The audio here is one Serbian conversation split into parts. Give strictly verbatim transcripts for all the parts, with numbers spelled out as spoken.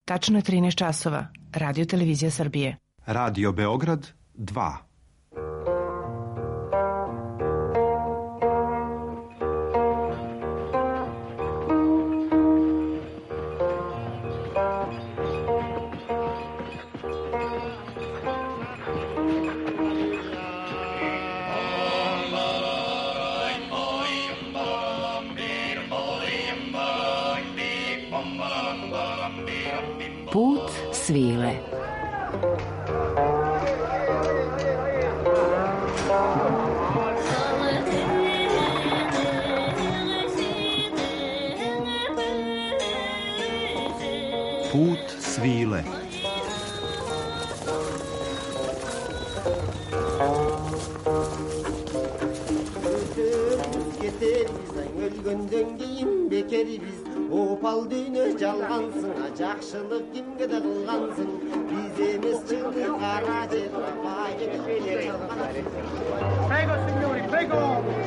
Tačno je trinaest časova. Radio Televizija Srbije. Radio Beograd dva. Put svile. Put svile. Opal düğünü жалғансың, жақшылық кімге де қылғансың, біз емес жылы қара жер, Prego, signori, prego!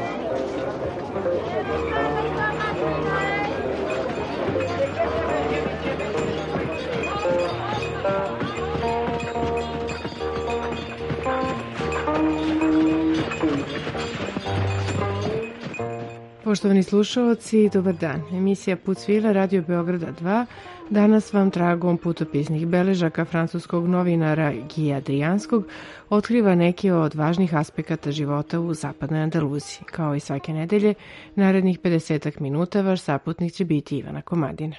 Poštovani slušalci, dobar dan. Emisija Put svile, Radio Beograda dva. Danas vam tragom putopisnih beležaka francuskog novinara Gija Drijanskog otkriva neke od važnih aspekata života u zapadnoj Andaluziji. Kao i svake nedelje, narednih pedesetak minuta vaš saputnik će biti Ivana Komadina.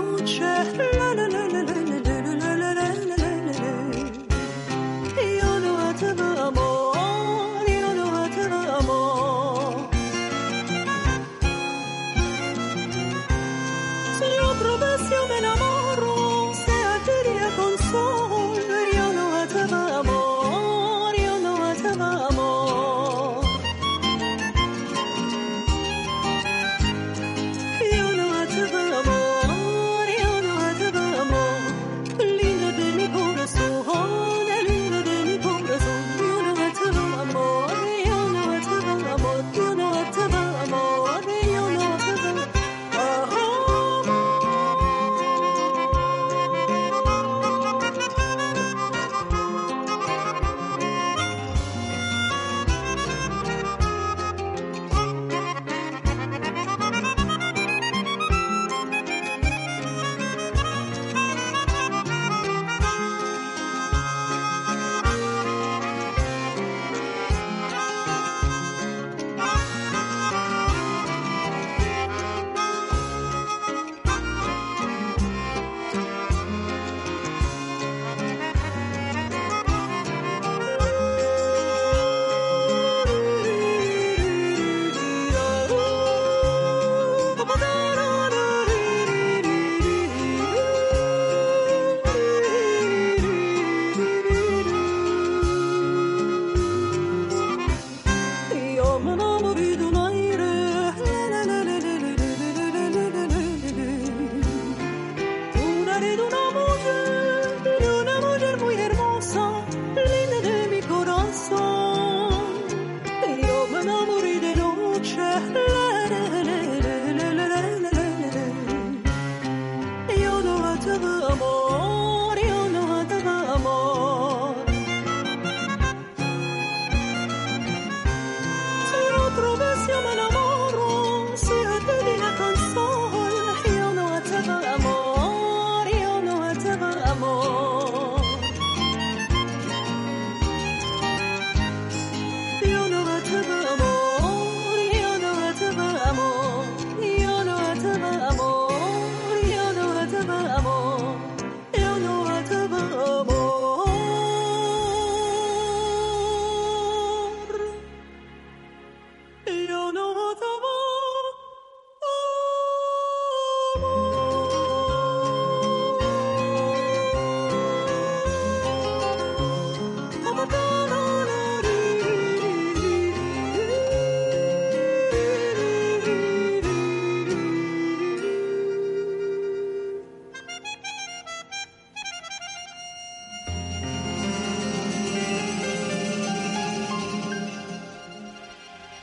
Io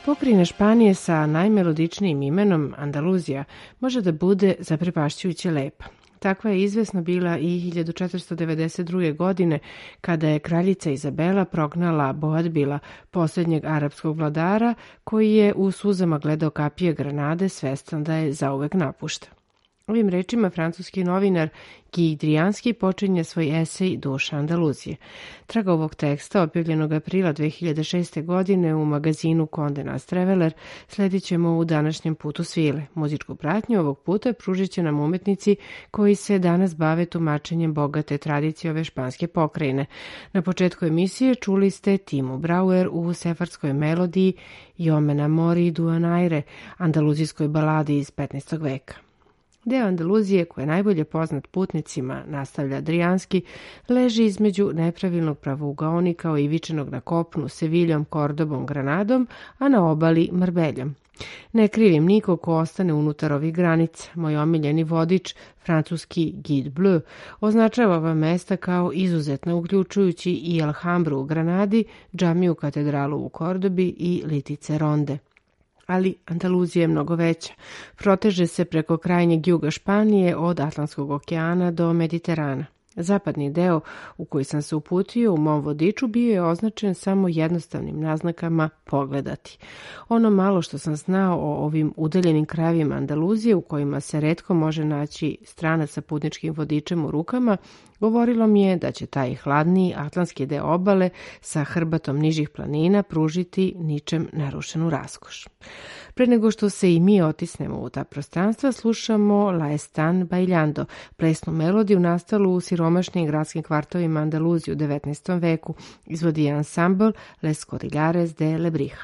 Pokrajina Španije sa najmelodičnijim imenom Andaluzija može da bude zaprepašćujuće lepa. Takva je izvesno bila i hiljadu četiristo devedeset druge. godine, kada je kraljica Izabela prognala Boadbila, posljednjeg arapskog vladara, koji je u suzama gledao kapije Granade, svestan da je zauvek napušta. Ovim rečima francuski novinar Guy Drianski počinje svoj esej Duša Andaluzije. Traga ovog teksta, objavljenog aprila dve hiljade šeste. godine u magazinu Conde Nast Traveler, sledit ćemo u današnjem Putu svile. Muzičku pratnju ovog puta pružit će nam umetnici koji se danas bave tumačenjem bogate tradicije ove španske pokrajine. Na početku emisije čuli ste Timu Brauer u sefardskoj melodiji Yo me enamoré d'un aire, andaluzijskoj baladi iz petnaestog. veka. Deo Andaluzije, koji je najbolje poznat putnicima, nastavlja Drijanski, leži između nepravilnog pravougaonika oivičenog na kopnu Seviljom, Kordobom, Granadom, a na obali Marbeljom. Ne krivim nikog ko ostane unutar ovih granica. Moj omiljeni vodič, francuski Guide Bleu, označava ova mesta kao izuzetna, uključujući i Alhambru u Granadi, džamiju katedralu u Kordobi i litice ronde. Ali Andaluzija je mnogo veća. Proteže se preko krajnjeg juga Španije od Atlantskog okeana do Mediterana. Zapadni deo u koji sam se uputio u mom vodiču bio je označen samo jednostavnim naznakama pogledati. Ono malo što sam znao o ovim udaljenim krajevima Andaluzije, u kojima se retko može naći stranac sa putničkim vodičem u rukama, govorilo mi je da će taj hladniji atlantski deo obale sa hrbatom nižih planina pružiti ničem narušenu raskoš. Pre nego što se i mi otisnemo u ta prostranstva, slušamo La Estan Bailando, plesnu melodiju nastalu u siromašnim gradskim kvartovima Andaluzije u devetnaestom. veku, izvodi ansambl Les Corillares de Lebrija.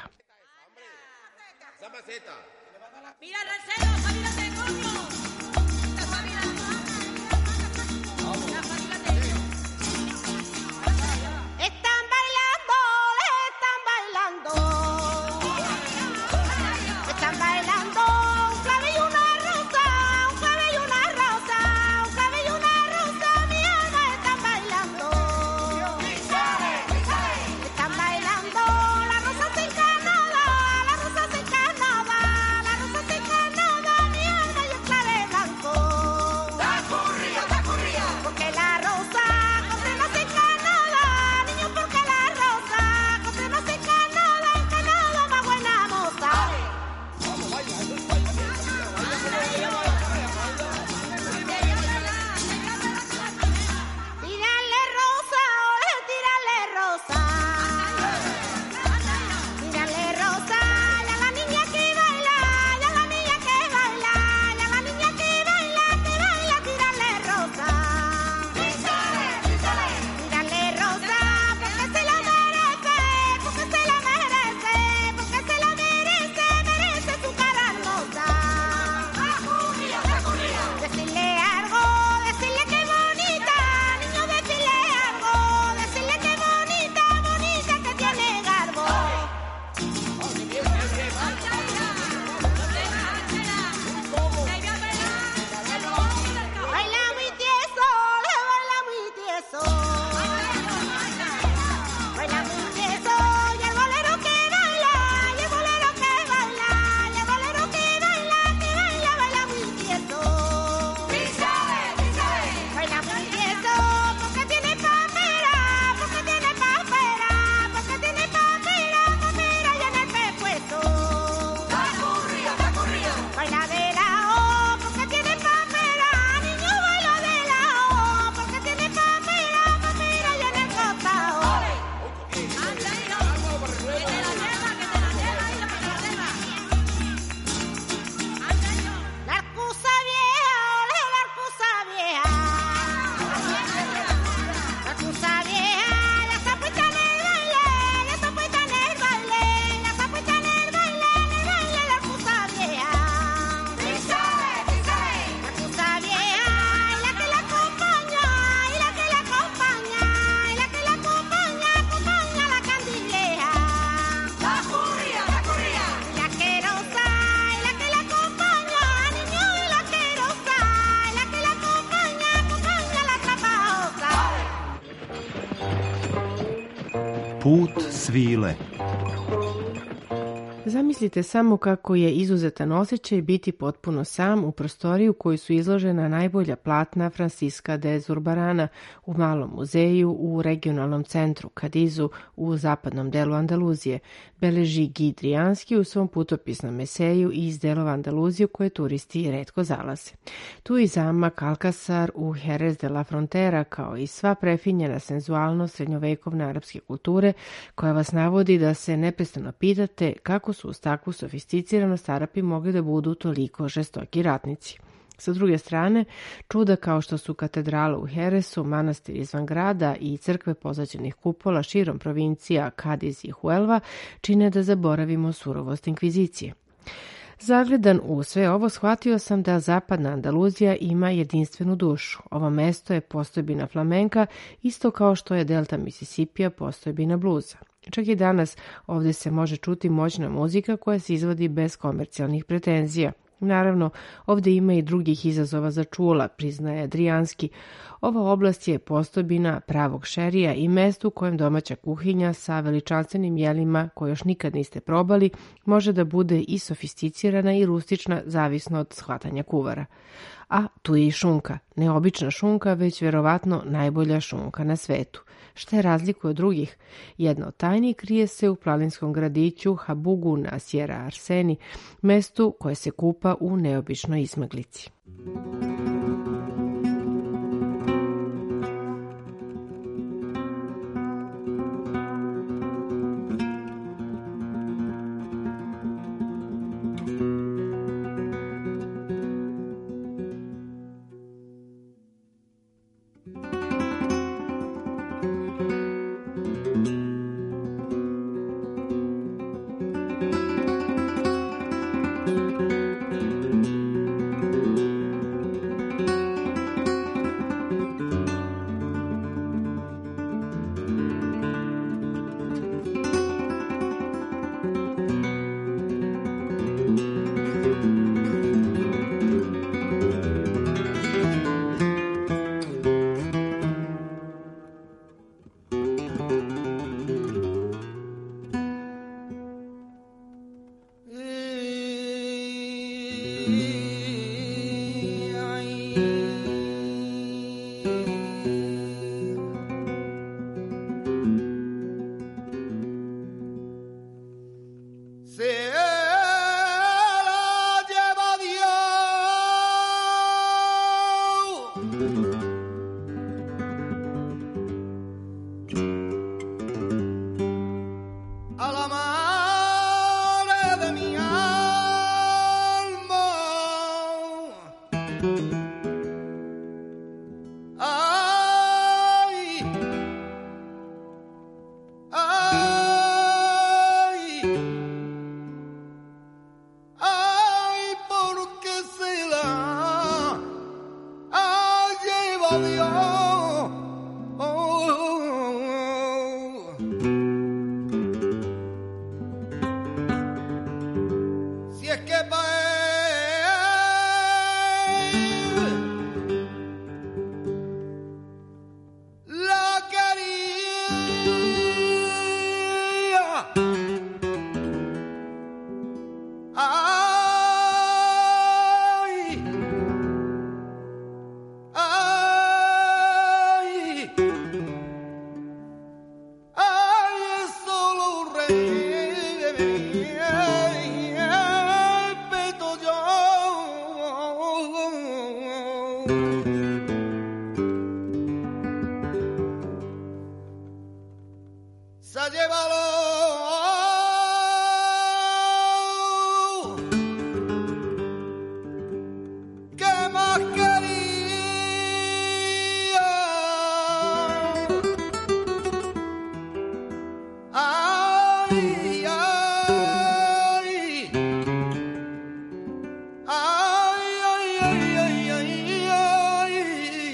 Put svile. Zamislite samo kako je izuzetan osjećaj biti potpuno sam u prostoriji u kojoj su izložena najbolja platna Francisca de Zurbarana u malom muzeju u regionalnom centru Kadizu u zapadnom delu Andaluzije, beleži Guy Drianski u svom putopisnom eseju iz delova Andaluzije koje turisti retko zalaze. Tu i zamak Alcázar u Jerez de la Frontera, kao i sva prefinjena senzualnost srednjovekovne arapske kulture koja vas navodi da se neprestano pitate kako su uz takvu sofisticiranost Arapi mogli da budu toliko žestoki ratnici. Sa druge strane, čuda kao što su katedrala u Jeresu, manastir izvan grada i crkve pozađenih kupola širom provincija Kadiz i Huelva čine da zaboravimo surovost inkvizicije. Zagledan u sve ovo, shvatio sam da zapadna Andaluzija ima jedinstvenu dušu. Ovo mesto je postojbina flamenka, isto kao što je delta Misisipija postojbina bluza. Čak i danas ovdje se može čuti moćna muzika koja se izvodi bez komercijalnih pretenzija. Naravno, ovdje ima i drugih izazova za čula, priznaje Drianski. Ova oblast je postojbina pravog šerija i mesto u kojem domaća kuhinja sa veličanstvenim jelima koje još nikad niste probali može da bude i sofisticirana i rustična, zavisno od shvatanja kuvara. A tu je i šunka. Ne obična šunka, već vjerovatno najbolja šunka na svetu. Šta je razlikuje od drugih? Jedna od tajni krije se u planinskom gradiću Habugu na Sierra Arseni, mestu koje se kupa u neobičnoj izmaglici.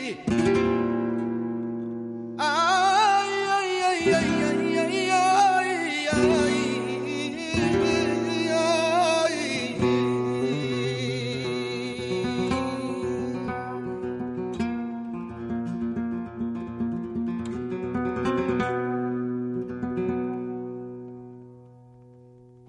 Ay, ay, ay, ay, ay, ay, ay.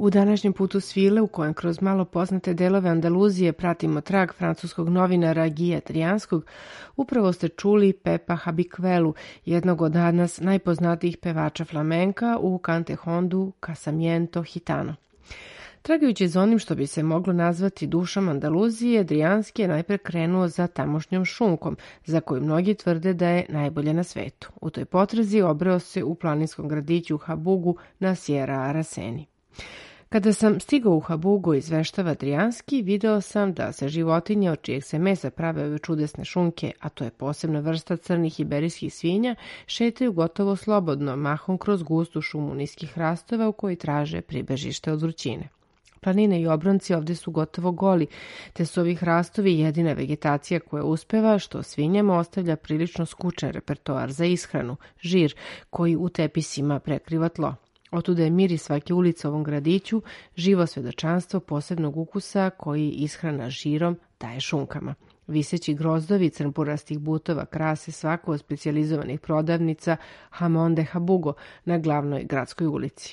U današnjem putu svile, u kojem kroz malo poznate delove Andaluzije pratimo trag francuskog novinara Guya Drianskog, upravo ste čuli Pepa Habikvelu, jednog od danas najpoznatijih pevača flamenka u Cantejundu Casamiento Gitano. Tragajući za onim što bi se moglo nazvati dušom Andaluzije, Drianski je najpre krenuo za tamošnjom šunkom, za koju mnogi tvrde da je najbolje na svetu. U toj potrazi obreo se u planinskom gradiću Habugu na Sierra Araceni. Kada sam stigao u Habugu, izveštava Drianski, video sam da se životinje od čijeg se mesa prave ove čudesne šunke, a to je posebna vrsta crnih iberijskih svinja, šetaju gotovo slobodno, mahom kroz gustu šumu niskih hrastova u koji traže pribežište od vrućine. Planine i obronci ovdje su gotovo goli, te su ovi hrastovi jedina vegetacija koja uspeva, što svinjama ostavlja prilično skučan repertoar za ishranu, žir koji u tepisima prekriva tlo. Otuda je miris svake ulice u ovom gradiću, živo svedočanstvo posebnog ukusa koji ishrana žirom daje šunkama. Viseći grozdovi crnpurastih butova krase svaku od specijalizovanih prodavnica Hamon de Habugo na glavnoj gradskoj ulici.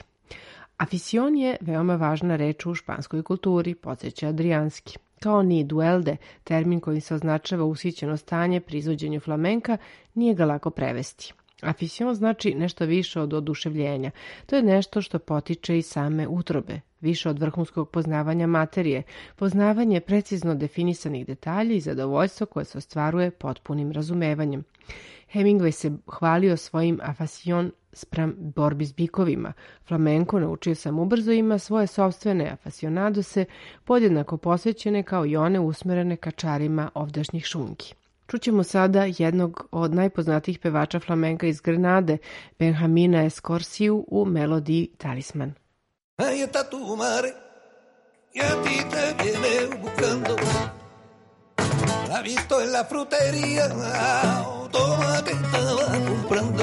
Afición je veoma važna reč u španskoj kulturi, podsjeća Drianski. Kao ni duelde, termin kojim se označava ushićeno stanje pri izvođenju flamenka, nije ga lako prevesti. Afición znači nešto više od oduševljenja. To je nešto što potiče iz same utrobe, više od vrhunskog poznavanja materije, poznavanje precizno definisanih detalja i zadovoljstvo koje se ostvaruje potpunim razumevanjem. Hemingway se hvalio svojim afición spram borbi s bikovima. Flamenko, naučio sam ubrzo, ima svoje sopstvene aficionadose, podjednako posvećene kao i one usmerene kačarima ovdašnjih šunki. Čućemo sada jednog od najpoznatijih pevača flamenka iz Grenade, Benjamina Escorsiju u melodiji Talisman. Ahí está tu madre, y a ti te viene buscando. La he visto en la frutería, tomate estaba comprando.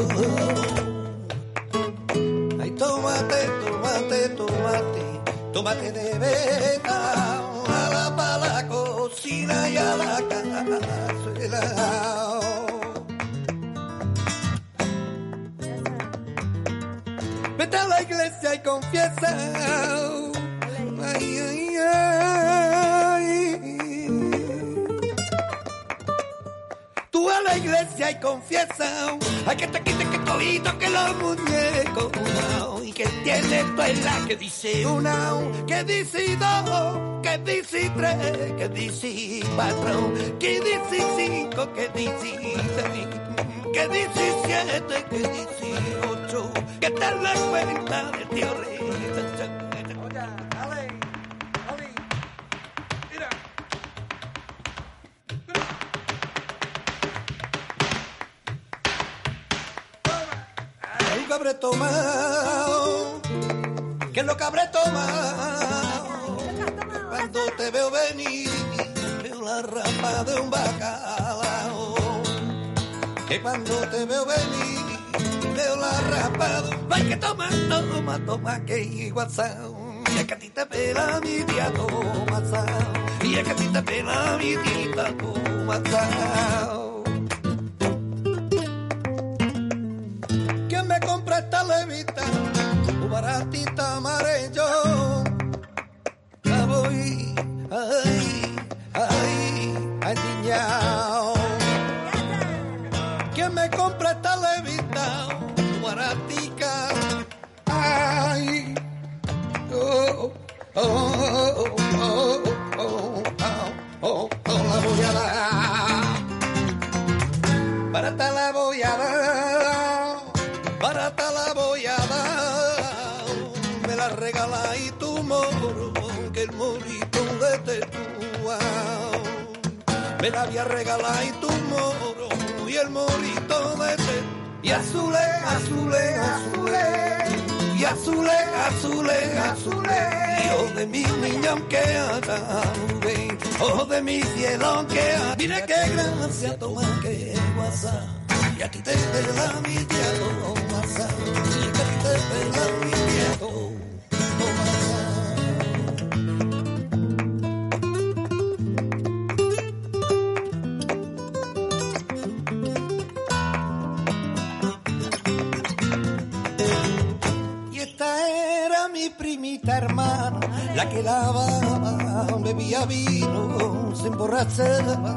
Ay, tomate, tomate, tomate, tomate de veta, a la pa' la cocina y a la cazuela. Vete a la iglesia y confiesa. Ay, ay, ay. Tú a la iglesia y confiesa. Ay, que te quite que todito que los muñecos. Y que tiene tú en la que dice una, que dice dos, que dice tres, que dice cuatro, que dice cinco, que dice seis, que dice siete, que dice ocho, que te la cuenta de teoría. Que habré tomado, que es lo que habré tomado, cuando te veo venir, veo la rama de un bacalao, que cuando te veo venir, veo la rama de un bacalao, que toma, toma, toma, que igual son, y es que a ti te pela mi tía toma sal, y es que a ti te pela mi tita toma sal. Me compra esta levita, tu baratita amarillo. La voy, ay, ay, ay, niñao. ¿Quién me compra esta levita, tu baratica? Ay, oh, oh, oh, oh, oh, oh, oh, la voy a dar. Barata la voy a dar. Barata la voy a dar, me la regala y tu moro, que el morito de Tetúa. Me la voy a regalar y tu moro, y el morito de Tetúa. Y azule, azule, azule, y azule, azule, azule. Hijo de mi niña que anda, ojo de mi cielo que anda. Mira qué gracia toma que guasa. Y a ti te pela mi tieto, masa. Y a ti te pela mi tieto, Y esta era mi primita. pequeñita hermana, la que lavaba, bebía vino, se emborrachaba.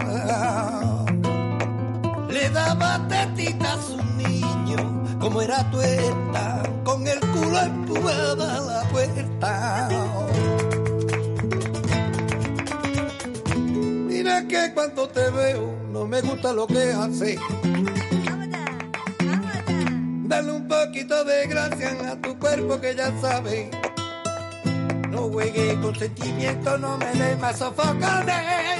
Le daba tetita a su niño, como era tuerta, con el culo empujada a la puerta. Mira que cuando te veo no me gusta lo que haces. Dale un poquito de gracia a tu cuerpo que ya sabes. No juegues con sentimientos, no me des más sofocones.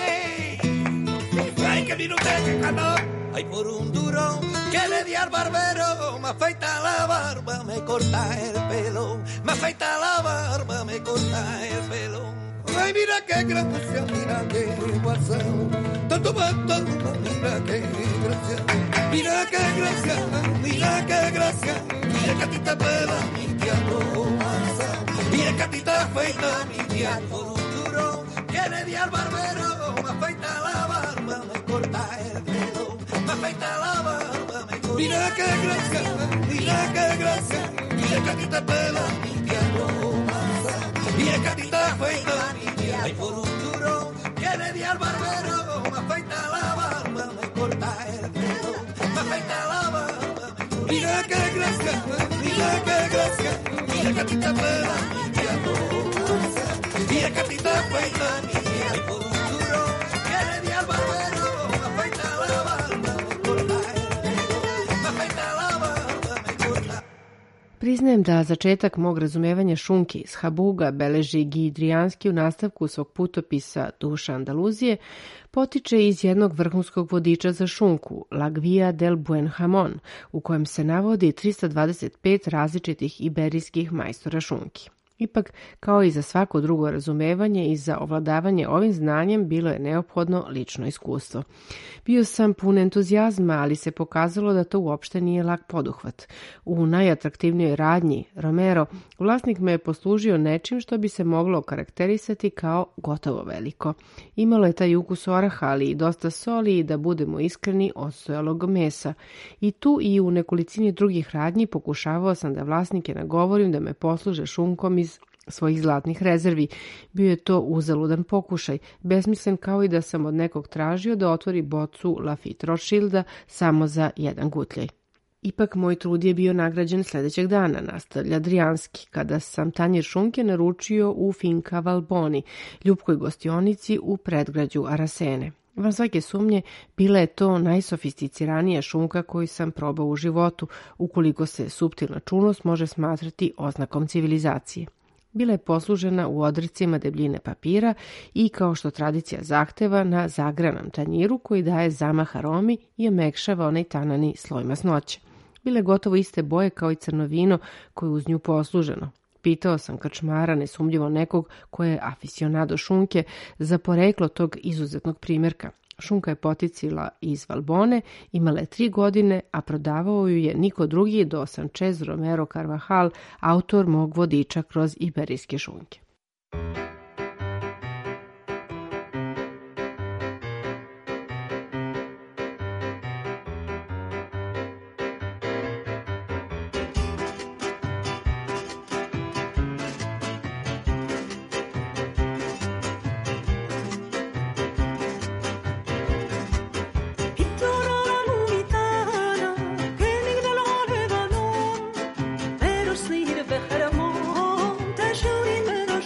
Ay, que minuto que ganó. Ay, por un duro que le di al barbero. Me afeita la barba, me corta el pelo. Me afeita la barba, me corta el pelo. Ay, mira qué gracia, mira qué guasa. Tanto tanto, mira qué gracia. Mira qué gracia, mira qué gracia. Mira que a ti te pela mi tía Tomasa. Mira que a ti te afeita mi tía. Por un duro que le di al barbero. Me afeita la barba, me corta el pelo. Me afeita la barba, me corta. Mira qué gracia, mira qué gracia. Mira que a ti te pela mi tía Tomasa. Mira que a ti te afeita mi tía. Ay, por un duro que le di al barbero. Me afeita la barba, me corta el pelo. Me afeita la barba, me corta. Mira qué gracia, mira qué gracia. Mira que a ti te pela mi tía Tomasa. Mira que a ti te afeita mi tía. Ay, por un duro que le di al barbero. Me afeita la barba, me corta el pelo. Me afeita la barba, me corta. Priznajem da začetak mog razumevanja šunki iz Habuga beleži Gidrijanski u nastavku svog putopisa Duša Andaluzije, potiče iz jednog vrhunskog vodiča za šunku, La Guía del Buen Jamón, u kojem se navodi trista dvadeset pet različitih iberijskih majstora šunki. Ipak, kao i za svako drugo razumevanje i za ovladavanje ovim znanjem, bilo je neophodno lično iskustvo. Bio sam pun entuzijazma, ali se pokazalo da to uopšte nije lak poduhvat. U najatraktivnijoj radnji, Romero, vlasnik me je poslužio nečim što bi se moglo karakterisati kao gotovo veliko. Imalo je taj ukus oraha, ali i dosta soli i, da budemo iskreni, odstojalog mesa. I tu i u nekolicini drugih radnji pokušavao sam da vlasnike nagovorim da me posluže šunkom iz svojih zlatnih rezervi. Bio je to uzaludan pokušaj, besmislen kao i da sam od nekog tražio da otvori bocu Lafite Rothschilda samo za jedan gutljaj. Ipak moj trud je bio nagrađen sljedećeg dana, nastavlja Drijanski, kada sam tanjir šunke naručio u Finca Valboni, ljupkoj gostionici u predgrađu Arasene. Van svake sumnje, bila je to najsofisticiranija šunka koju sam probao u životu, ukoliko se suptilna čunost može smatrati oznakom civilizacije. Bila je poslužena u odrcima debljine papira i, kao što tradicija zahteva, na zagranom tanjiru koji daje zamah aromi i omekšava onaj tanani sloj masnoće. Bila je gotovo iste boje kao i crno vino koje je uz nju posluženo. Pitao sam krčmara, nesumnjivo nekog koje je aficionado šunke, za poreklo tog izuzetnog primjerka. Šunka je poticila iz Valbone, imala je tri godine, a prodavao ju je niko drugi do Sanchez Romero Carvajal, autor mog vodiča kroz iberijske šunke. Pero si de vejermón te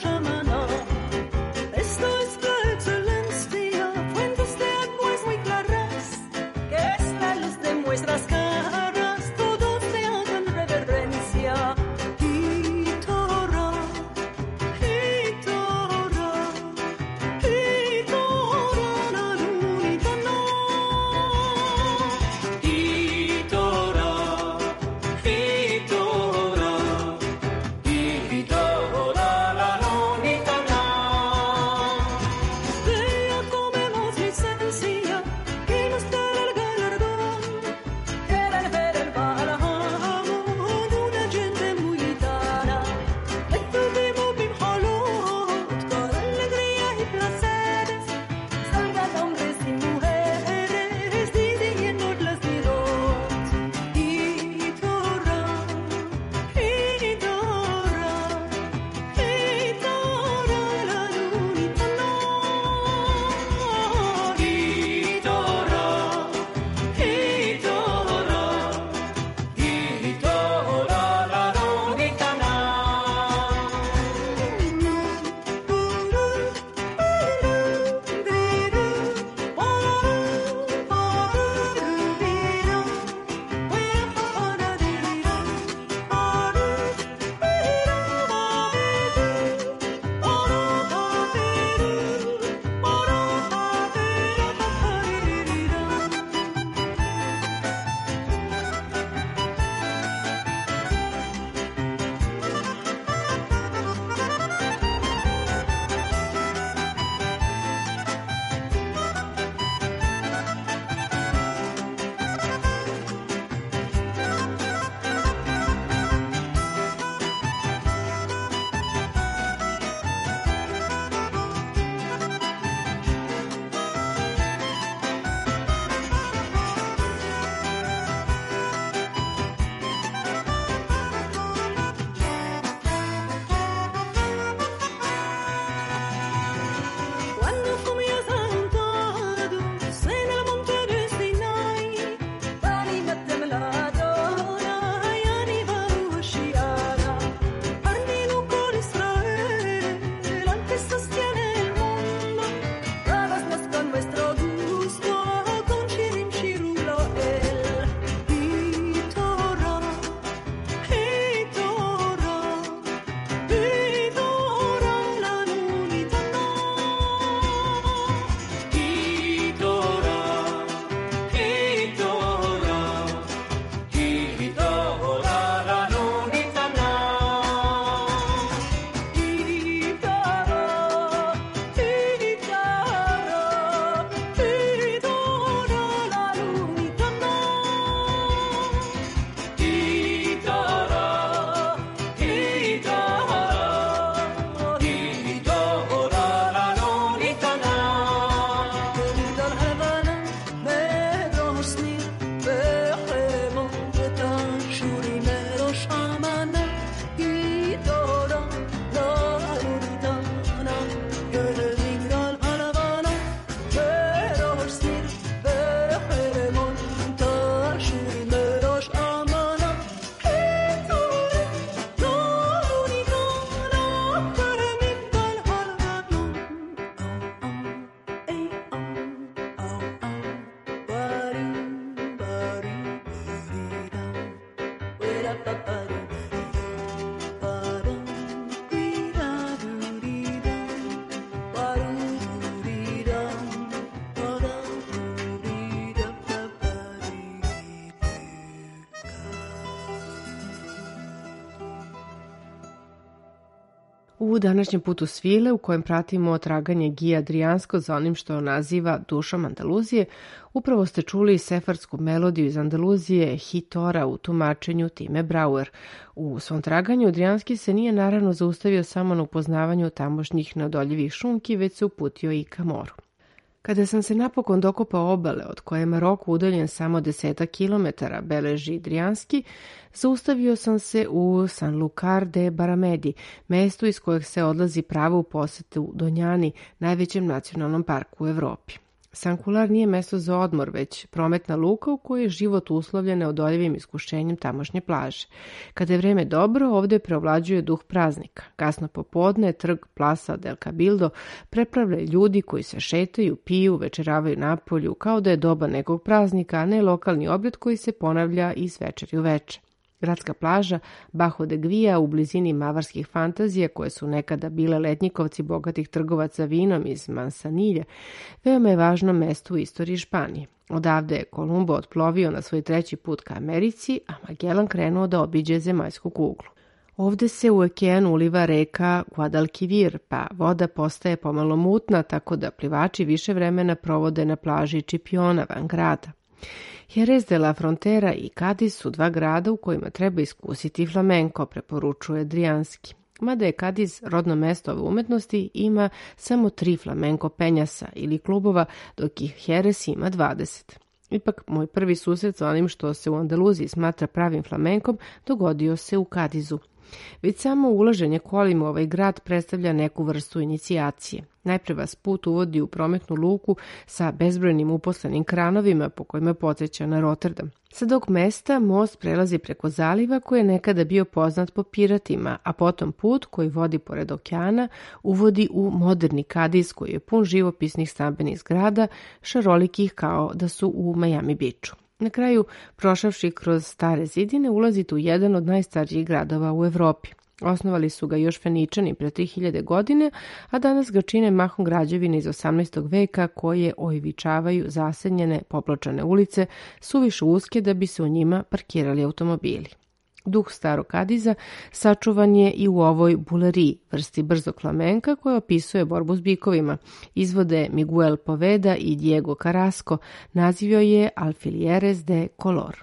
U današnjem putu svile, u kojem pratimo traganje Gija Adrijanskog za onim što naziva dušom Andaluzije, upravo ste čuli sefardsku melodiju iz Andaluzije Hitora u tumačenju Time Brauer. U svom traganju Adrijanski se nije naravno zaustavio samo na upoznavanju tamošnjih neodoljivih šunki, već se uputio i ka moru. Kada sam se napokon dokopao obale, od koje je Maroko udaljen samo desetak kilometara, beleži Adrijanski, zaustavio sam se u Sanlúcar de Barramedi, mestu iz kojeg se odlazi pravo u posetu Donjani, najvećem nacionalnom parku u Evropi. Sanlúcar nije mesto za odmor, već prometna luka u kojoj je život uslovljen neodoljivim iskušenjem tamošnje plaže. Kada je vreme dobro, ovdje preovlađuje duh praznika. Kasno popodne, trg Plaza del Cabildo preplavlja ljudi koji se šetaju, piju, večeravaju napolju, kao da je doba nekog praznika, a ne lokalni obred koji se ponavlja iz večeri u veče. Gradska plaža Bajo de Guia u blizini mavarskih fantazija, koje su nekada bile letnjikovci bogatih trgovaca vinom iz Mansanilja, veoma je važno mesto u istoriji Španije. Odavde je Kolumbo otplovio na svoj treći put ka Americi, a Magellan krenuo da obiđe zemaljsku kuglu. Ovde se u okean uliva reka Guadalquivir, pa voda postaje pomalo mutna, tako da plivači više vremena provode na plaži Chipiona van grada. Jerez de la Frontera i Cadiz su dva grada u kojima treba iskusiti flamenko, preporučuje Adrijanski. Mada je Cadiz rodno mesto ove umetnosti, ima samo tri flamenko penjasa ili klubova, dok ih Jerez ima dvadeset. Ipak, moj prvi susret sa onim što se u Andaluziji smatra pravim flamenkom dogodio se u Cadizu. Već samo ulaženje kolima u ovaj grad predstavlja neku vrstu inicijacije. Najpre vas put uvodi u prometnu luku sa bezbrojnim uposlenim kranovima po kojima podsjeća na Rotterdam. Sa dog mesta most prelazi preko zaliva koji je nekada bio poznat po piratima, a potom put koji vodi pored okeana uvodi u moderni Kadiz koji je pun živopisnih stambenih zgrada, šarolikih kao da su u Miami Beachu. Na kraju, prošavši kroz stare zidine, ulazite u jedan od najstarijih gradova u Evropi. Osnovali su ga još Feničani pre tri hiljade godine, a danas ga čine mahom građevine iz osamnaestog veka koje oivičavaju zasenjene popločane ulice, suviše uske da bi se u njima parkirali automobili. Duh starog Kadiza sačuvan je i u ovoj buleriji, vrsti brzog flamenka koja opisuje borbu s bikovima. Izvode Miguel Poveda i Diego Carrasco, nazivio je Alfileres de Color.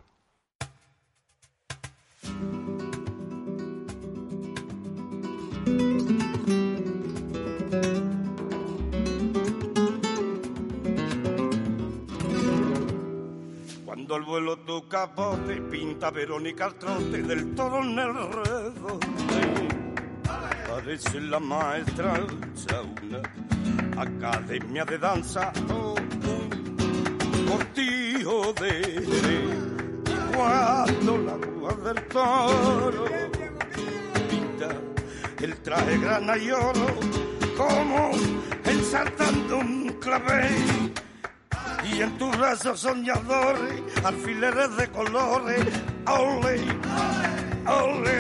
Cuando al vuelo tu capote pinta Verónica al trote del toro en el redote, parece la maestra una academia de danza, oh, un cortijo de cuando la guarda del toro pinta el traje grana y oro como ensartando un clavel. Y en tus brazos soñadores, alfileres de colores, ole, ole,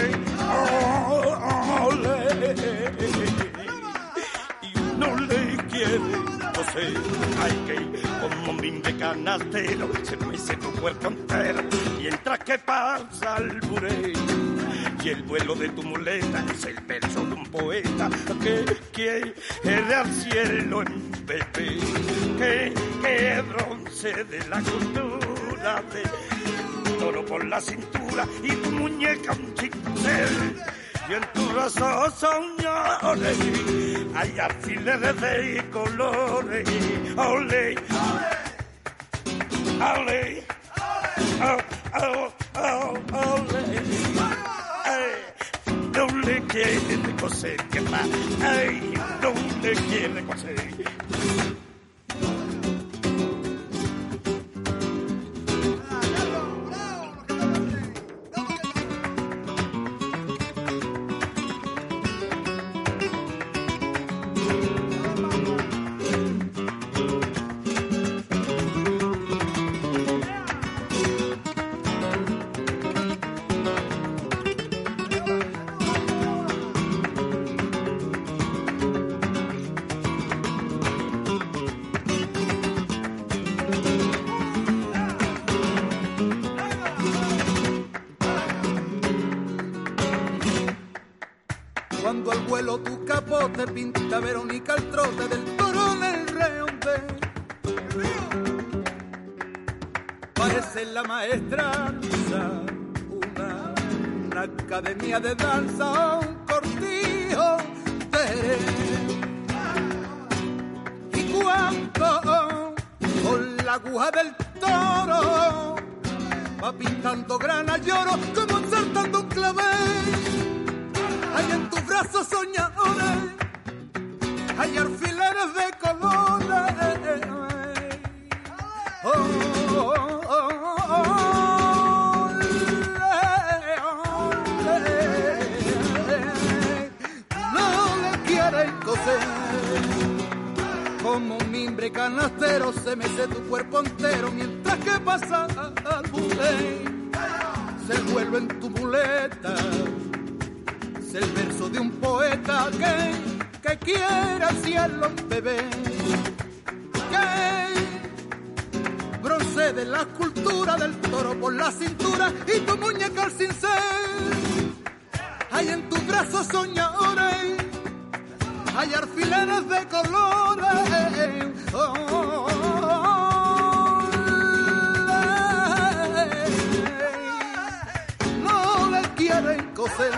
ole. Y no le quiere José, ay que como min de canastero, se mece tu cuerpo entero, mientras que pasa el buré. Y el vuelo de tu muleta es el verso de un poeta que quiere al cielo en bebé, que, que bronce de la cultura de toro por la cintura y tu muñeca un chincel. Y en tus brazos soñadores hay alfileres de colores. Ole, ole, ole, ole, ole, ole. No le quiere coser, que va, ay, no le quiere coser. cuando al vuelo tu capote pinta Verónica el trote del toro en el reonde. Parece la maestranza, una, una academia de danza, un cortijo de... Y cuando con la aguja del toro va pintando grana y oro como ensartando un clavel, hay en tus brazos soñadores, hay alfileres de colores. Oh, oh, oh, oh, oh, le, oh, le. No le quieren coser, como un mimbre canastero se mece tu cuerpo entero mientras que pasa al bulé, se vuelve en tu muleta, es el verso de un poeta que, que quiere al cielo bebé, que bronce de la escultura del toro por la cintura y tu muñeca al cincel, hay en tus brazos soñadores, hay alfileres de colores. Oh, oh, oh, no le quieren coser.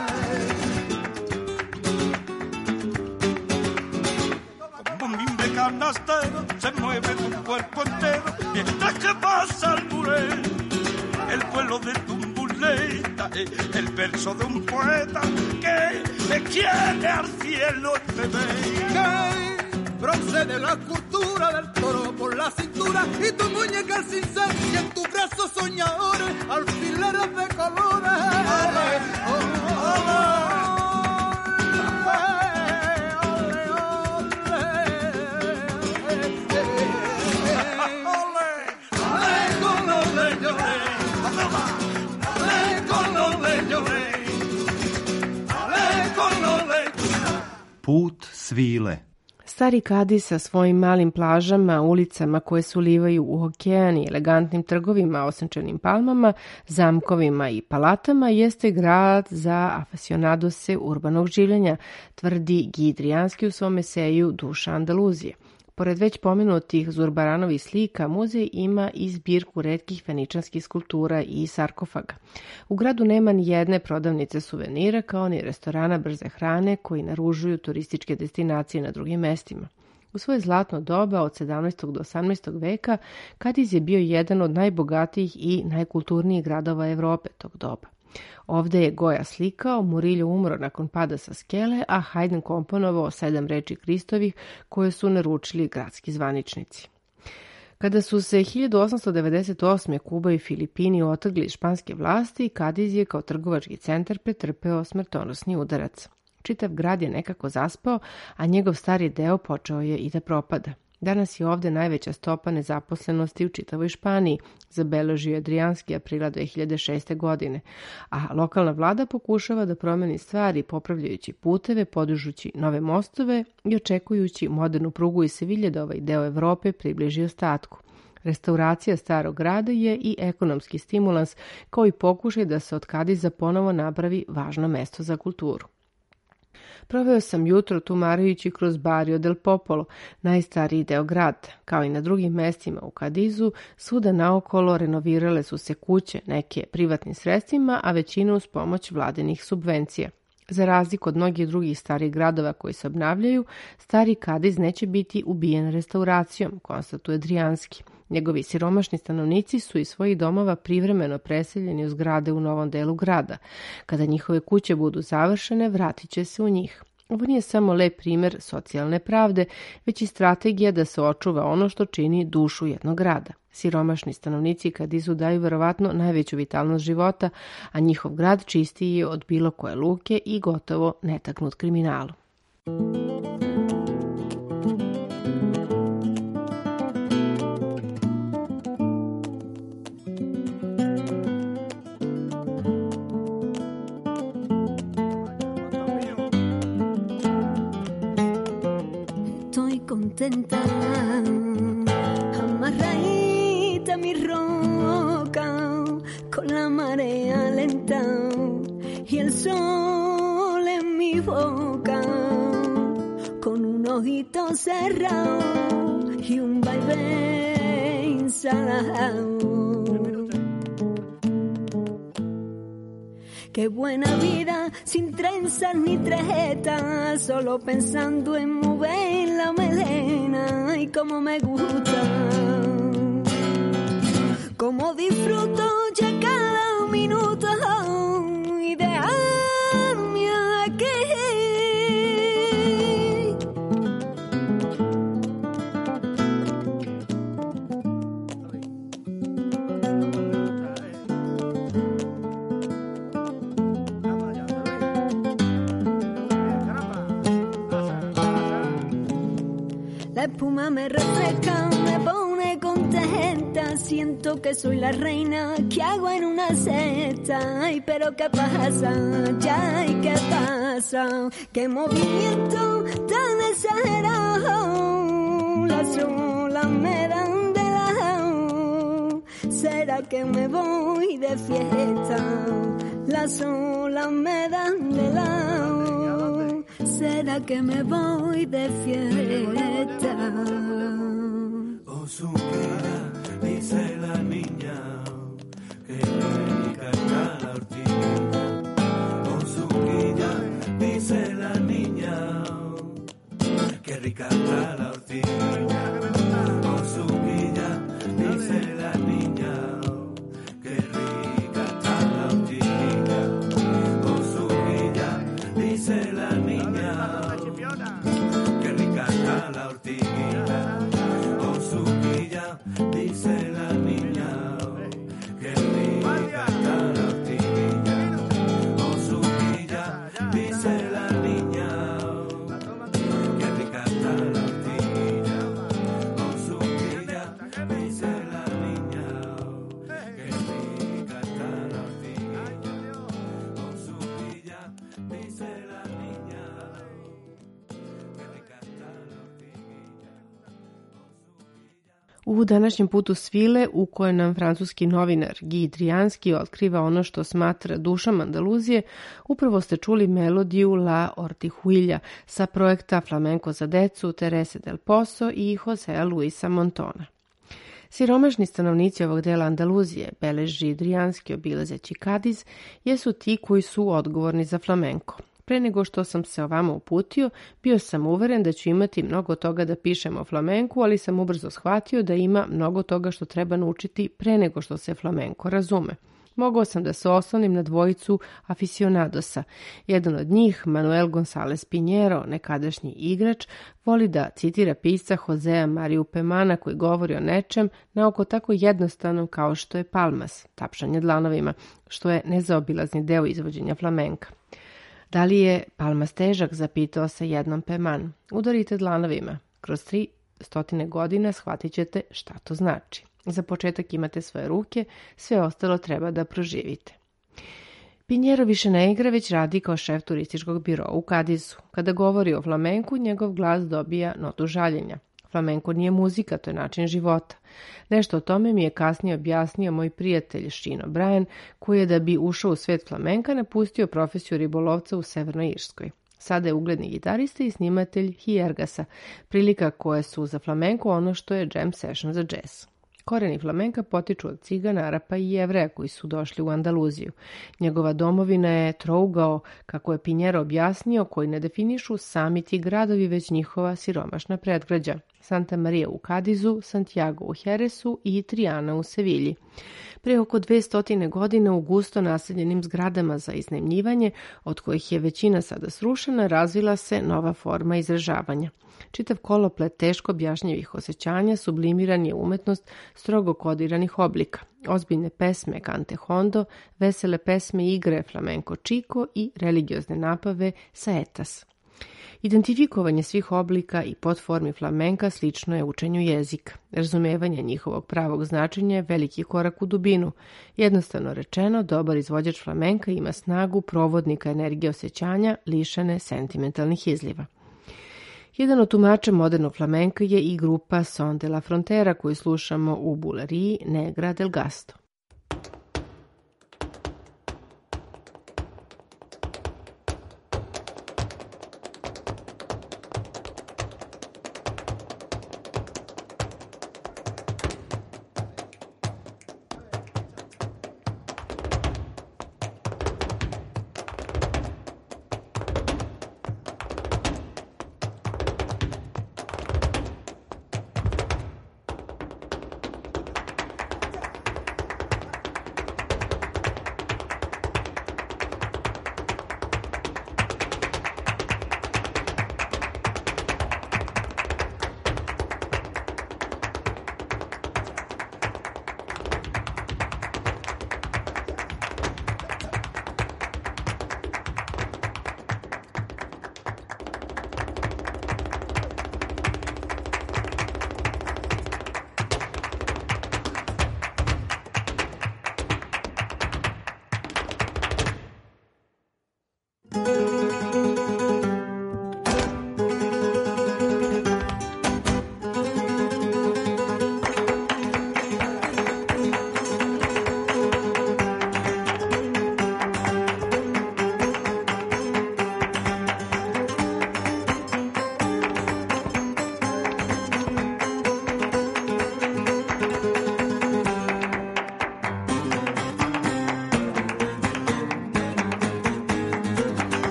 Como un mimbre canastero se mueve tu cuerpo entero mientras que pasa el muré, el vuelo de tu muleta, el verso de un poeta que le quiere al cielo el bebé. Que bronce de la escultura del toro por la cintura y tu muñeca al cincel y en tus brazos soñadores alfileres de colores. Oh, oh, oh. Put svile. Stari Kadiz sa svojim malim plažama, ulicama koje se ulivaju u okean i elegantnim trgovima osenčenim palmama, zamkovima i palatama jeste grad za aficionadose urbanog življenja, tvrdi Gidrijanski u svom eseju Duša Andaluzije. Pored već pomenutih Zurbaranovih slika, muzej ima i zbirku retkih feničanskih skulptura i sarkofaga. U gradu nema ni jedne prodavnice suvenira, kao ni restorana brze hrane koji naružuju turističke destinacije na drugim mestima. U svoje zlatno doba od sedamnaestog do osamnaestog veka Kadiz je bio jedan od najbogatijih i najkulturnijih gradova Evrope tog doba. Ovde je Goja slikao, Murillo umro nakon pada sa skele, a Haydn komponovao sedam reči Kristovih koje su naručili gradski zvaničnici. Kada su se hiljadu osamsto devedeset osme Kuba i Filipini otrgli iz španske vlasti, Kadiz je kao trgovački centar pretrpeo smrtonosni udarac. Čitav grad je nekako zaspao, a njegov stari deo počeo je i da propada. Danas je ovde najveća stopa nezaposlenosti u čitavoj Španiji, zabeležio je Adrijanski aprila dve hiljade šeste. godine, a lokalna vlada pokušava da promeni stvari popravljajući puteve, podižući nove mostove i očekujući modernu prugu iz Sevilje da ovaj deo Evrope približi ostatku. Restauracija starog grada je i ekonomski stimulans, kao i pokušaj da se od Kadiza ponovo napravi važno mesto za kulturu. Proveo sam jutro tumarajući kroz Barrio del Popolo, najstariji deo grada. Kao i na drugim mestima u Kadizu, svuda naokolo renovirale su se kuće, neke privatnim sredstvima, a većina uz pomoć vladinih subvencija. Za razliku od mnogih drugih starih gradova koji se obnavljaju, stari Kadiz neće biti ubijen restauracijom, konstatuje Adrijanski. Njegovi siromašni stanovnici su iz svojih domova privremeno preseljeni u zgrade u novom delu grada. Kada njihove kuće budu završene, vratit će se u njih. Ovo nije samo lep primer socijalne pravde, već i strategija da se očuva ono što čini dušu jednog grada. Siromašni stanovnici Kadizu daju verovatno najveću vitalnost života, a njihov grad čistiji je od bilo koje luke i gotovo netaknut kriminalu. Contenta, amarradita mi roca con la marea lenta y el sol en mi mi boca con un ojito cerrado y un vaivén salado. Qué buena vida, sin trenzas ni trejetas, solo pensando en mover la melena. Y cómo me gusta, cómo disfruto ya cada minuto y dejarme aquí. La espuma me refresca, me pone contenta, siento que soy la reina que hago en una cesta. Ay, pero qué pasa, ya, y qué pasa, qué movimiento tan exagerado, las olas me dan de lado. ¿Será que me voy de fiesta? Las olas me dan de lado. ¿Será que me voy de fiesta? Oh, Zuquera, dice la niña, que rica está la ortiga. Oh, Zuquera, dice la niña, que rica está la ortiga. Oh, Zuquera, dice la niña, que rica está la ortiga. Oh, Zuquera, dice la niña, qué rica está la ortiguilla. Oh, Zuquilla, dice la niña, qué rica está la ortiguilla. Oh, Zuquilla, dice la niña, qué rica está la ortiguilla. Oh, Zuquilla, dice la niña, qué rica está la ortiguilla. Oh, Zuquilla, dice la niña. U današnjem putu svile, u kojem nam francuski novinar Guy Drianski otkriva ono što smatra dušom Andaluzije, upravo ste čuli melodiju La Ortihuilla sa projekta Flamenco za decu Terese del Pozo i Josea Luisa Montona. Siromašni stanovnici ovog dela Andaluzije, beleži Drianski obilazeći Kadiz, jesu ti koji su odgovorni za flamenko. Pre nego što sam se ovamo uputio, bio sam uveren da ću imati mnogo toga da pišem o flamenku, ali sam ubrzo shvatio da ima mnogo toga što treba naučiti pre nego što se flamenko razume. Mogao sam da se oslonim na dvojicu aficionadosa. Jedan od njih, Manuel González Pinheiro, nekadašnji igrač, voli da citira pisca Josea Mariju Pemana koji govori o nečem naoko tako jednostavnom kao što je palmas, tapšanje dlanovima, što je nezaobilazni deo izvođenja flamenka. Da li je palmas težak, zapitao se jednom Peman. Udarite dlanovima. Kroz tri stotine godina shvatit ćete šta to znači. Za početak imate svoje ruke, sve ostalo treba da proživite. Pinheiro više ne igra, već radi kao šef turističkog biroa u Kadizu. Kada govori o flamenku, njegov glas dobija notu žaljenja. Flamenko nije muzika, to je način života. Nešto o tome mi je kasnije objasnio moj prijatelj Shino Brian, koji je da bi ušao u svet flamenka napustio profesiju ribolovca u Severnoj Irskoj. Sada je ugledni gitarista i snimatelj Hiergasa, prilika koje su za flamenko ono što je jam session za jazz. Koreni flamenka potiču od Cigana, Arapa i Jevreja koji su došli u Andaluziju. Njegova domovina je trougao, kako je Pinheiro objasnio, koji ne definišu sami ti gradovi, već njihova siromašna predgrađa. Santa Maria u Kadizu, Santiago u Jeresu i Triana u Sevilji. Pre oko dvestotine godina u gusto naseljenim zgradama za iznajmljivanje, od kojih je većina sada srušena, razvila se nova forma izražavanja. Čitav koloplet teško objašnjivih osjećanja sublimiran je umetnost strogo kodiranih oblika. Ozbiljne pesme cante hondo, vesele pesme i igre flamenco chico i religiozne napave saetas. Identifikovanje svih oblika i podformi flamenka slično je učenju jezika. Razumevanje njihovog pravog značenja je veliki korak u dubinu. Jednostavno rečeno, dobar izvođač flamenka ima snagu provodnika energije osjećanja lišene sentimentalnih izliva. Jedan od tumača modernog flamenka je i grupa Son de la Frontera koju slušamo u Bulería Negra del Gasto.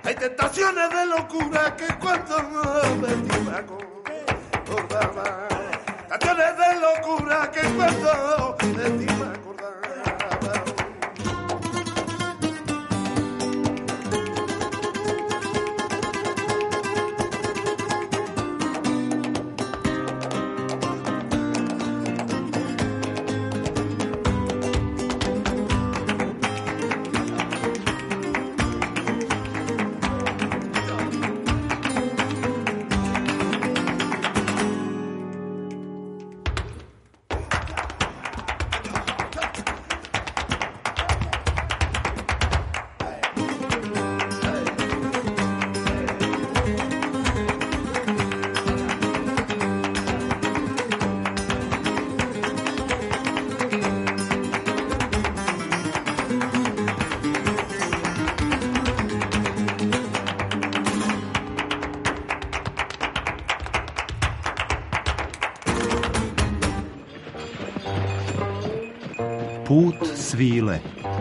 Hay tentaciones de locura que cuando me me acordaba. Tentaciones de locura que cuando me me acordaba. Put svile.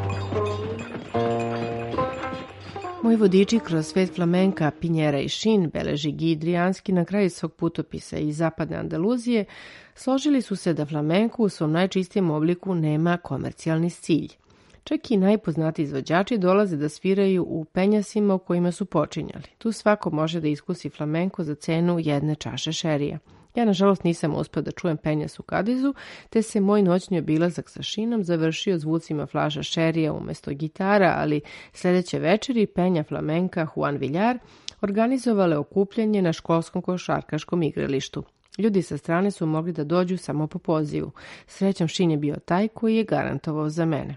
Moj vodiči kroz svet flamenka Pinjera i Šin, beleži Guy Drianski na kraju svog putopisa iz zapadne Andaluzije, složili su se da flamenko u svom najčistijem obliku nema komercijalni cilj. Čak i najpoznatiji izvođači dolaze da sviraju u penjasima u kojima su počinjali. Tu svako može da iskusi flamenko za cenu jedne čaše šerija. Ja, nažalost, nisam uspio da čujem penjas u Kadizu, te se moj noćni obilazak sa Šinom završio zvucima flaša šerija umjesto gitara, ali sljedeće večeri penja flamenka Juan Villar organizovale okupljanje na školskom košarkaškom igralištu. Ljudi sa strane su mogli da dođu samo po pozivu. Srećom, Šin je bio taj koji je garantovao za mene.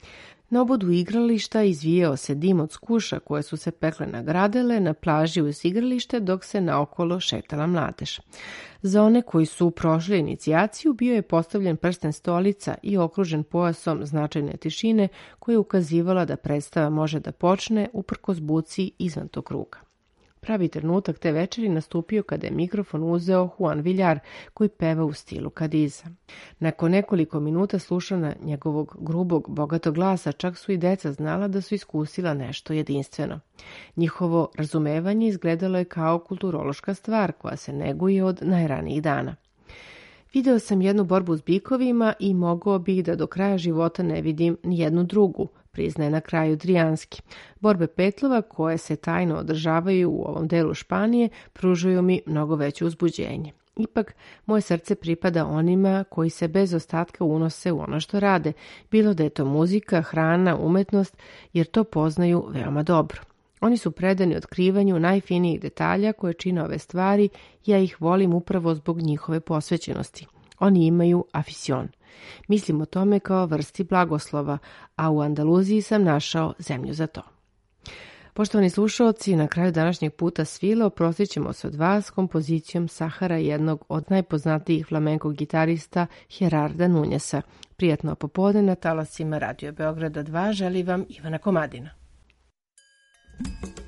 Na obodu igrališta izvijao se dim od skuša koje su se pekle na gradele na plaži uz igralište dok se naokolo šetala mladež. Za one koji su prošli inicijaciju bio je postavljen prsten stolica i okružen pojasom značajne tišine koja je ukazivala da predstava može da počne uprkos buci izvan tog kruga. Pravi trenutak te večeri nastupio kada je mikrofon uzeo Juan Villar, koji peva u stilu Kadiza. Nakon nekoliko minuta slušanja njegovog grubog, bogatog glasa, čak su i deca znala da su iskusila nešto jedinstveno. Njihovo razumevanje izgledalo je kao kulturološka stvar koja se neguje od najranijih dana. Video sam jednu borbu s bikovima i mogao bih da do kraja života ne vidim ni jednu drugu, priznaje na kraju Drianski. Borbe petlova koje se tajno održavaju u ovom delu Španije pružaju mi mnogo veće uzbuđenje. Ipak, moje srce pripada onima koji se bez ostatka unose u ono što rade, bilo da je to muzika, hrana, umetnost, jer to poznaju veoma dobro. Oni su predani otkrivanju najfinijih detalja koje čine ove stvari i ja ih volim upravo zbog njihove posvećenosti. Oni imaju afición. Mislim o tome kao vrsti blagoslova, a u Andaluziji sam našao zemlju za to. Poštovani slušalci, na kraju današnjeg puta svile oprostit ćemo se od vas kompozicijom Sahara jednog od najpoznatijih flamenkog gitarista Gerarda Nunjesa. Prijatno popodne na talasima Radio Beograda dva želi vam Ivana Komadina.